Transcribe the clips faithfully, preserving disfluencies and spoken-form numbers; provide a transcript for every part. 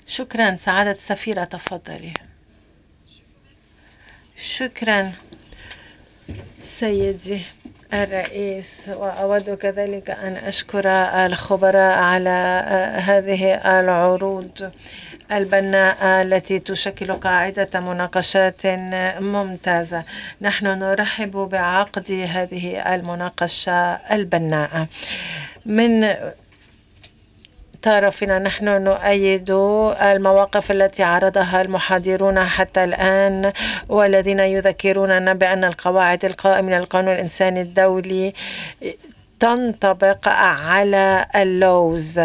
شكرا سعادة السفيرة، تفضلي. شكرا سيدي الرئيس، وأود كذلك أن أشكر الخبراء على هذه العروض البناءة التي تشكل قاعدة مناقشات ممتازة. نحن نرحب بعقد هذه المناقشة البناءة. من طرفنا نحن نؤيد المواقف التي عرضها المحاضرون حتى الآن، والذين يذكروننا بأن القواعد القائمة من القانون الإنساني الدولي تنطبق على اللوز.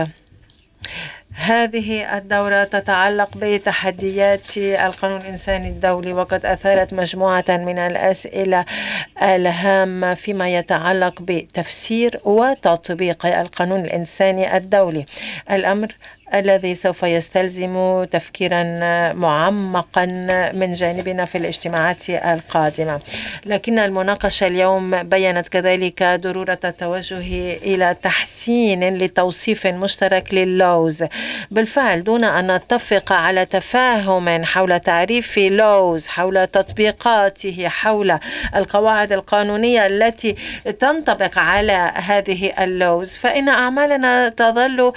هذه الدورة تتعلق بتحديات القانون الإنساني الدولي، وقد أثارت مجموعة من الأسئلة الهامة فيما يتعلق بتفسير وتطبيق القانون الإنساني الدولي، الأمر الذي سوف يستلزم تفكيرا معمقا من جانبنا في الاجتماعات القادمة. لكن المناقشة اليوم بيّنت كذلك ضرورة التوجه إلى تحسين لتوصيف مشترك لللوز. بالفعل دون أن نتفق على تفاهم حول تعريف لوز، حول تطبيقاته، حول القواعد القانونية التي تنطبق على هذه اللوز، فإن أعمالنا تظل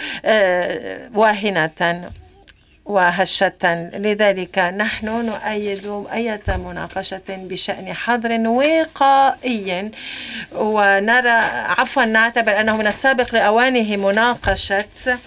واهنة وهشة. لذلك نحن نؤيد أي مناقشة بشأن حظر وقائي، ونرى عفوا نعتبر أنه من السابق لأوانه مناقشة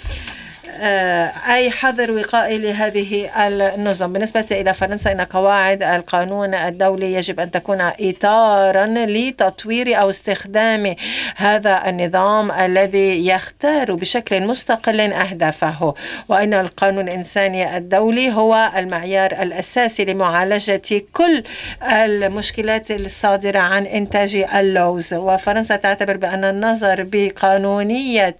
أي حظر وقائي لهذه النظم. بالنسبة إلى فرنسا، إن قواعد القانون الدولي يجب أن تكون إطارا لتطوير أو استخدام هذا النظام الذي يختار بشكل مستقل أهدافه، وأن القانون الإنساني الدولي هو المعيار الأساسي لمعالجة كل المشكلات الصادرة عن إنتاج اللوز. وفرنسا تعتبر بأن النظر بقانونية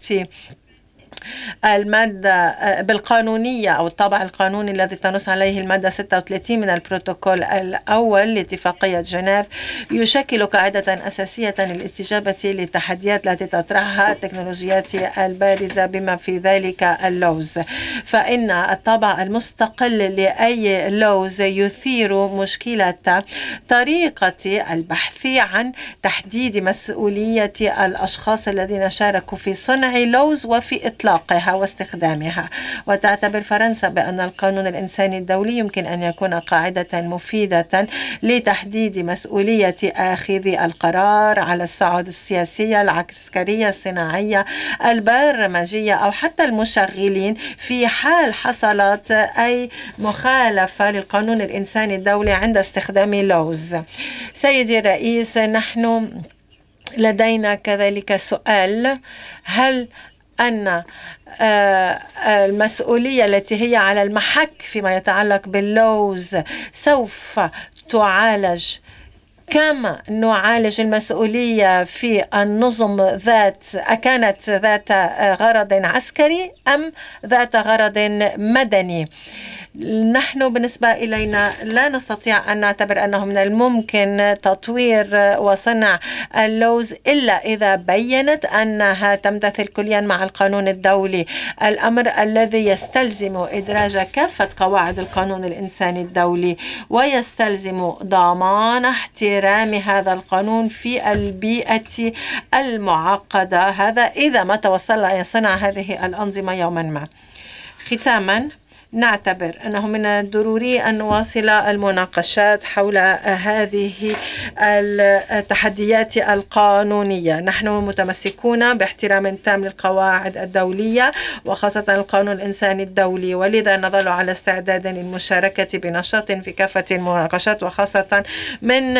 المادة بالقانونية أو الطابع القانوني الذي تنص عليه المادة ستة وثلاثين من البروتوكول الأول لاتفاقية جنيف يشكل قاعدة أساسية للاستجابة للتحديات التي تطرحها التكنولوجيات البارزة بما في ذلك اللوز. فإن الطابع المستقل لأي لوز يثير مشكلة طريقة البحث عن تحديد مسؤولية الأشخاص الذين شاركوا في صنع لوز وفي إطلاقها واستخدامها. وتعتبر فرنسا بأن القانون الإنساني الدولي يمكن أن يكون قاعدة مفيدة لتحديد مسؤولية آخذي القرار على الصعود السياسية، العسكرية، الصناعية، البرمجية، أو حتى المشغلين في حال حصلت أي مخالفة للقانون الإنساني الدولي عند استخدام لوز. سيدي الرئيس، نحن لدينا كذلك سؤال: هل أن المسؤولية التي هي على المحك فيما يتعلق باللوز سوف تعالج كما نعالج المسؤولية في النظم ذات أكانت ذات غرض عسكري أم ذات غرض مدني؟ نحن بالنسبة إلينا لا نستطيع أن نعتبر أنه من الممكن تطوير وصنع اللوز إلا إذا بيّنت أنها تمتثل كليا مع القانون الدولي، الأمر الذي يستلزم إدراج كافة قواعد القانون الإنساني الدولي، ويستلزم ضمان احترام هذا القانون في البيئة المعقدة، هذا إذا ما توصل أن صنع هذه الأنظمة يوما ما. ختاما، نعتبر أنه من الضروري أن نواصل المناقشات حول هذه التحديات القانونية. نحن متمسكون باحترام تام للقواعد الدولية وخاصة القانون الإنساني الدولي، ولذا نظل على استعداد للمشاركة بنشاط في كافة المناقشات، وخاصة من